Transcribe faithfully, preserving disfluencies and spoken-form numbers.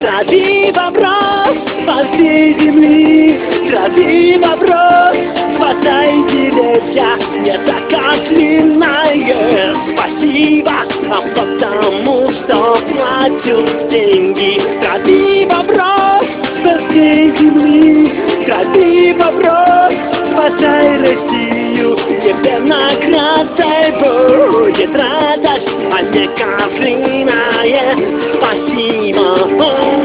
Трави вопрос по всей земли, трави вопрос, спасайте дитя, не такая длинная. Спасибо, а потому что плачу деньги. Трави вопрос по всей земли, трави вопрос, спасай Россию. Теперь наградой будет радость, а не козлиная. Спасибо.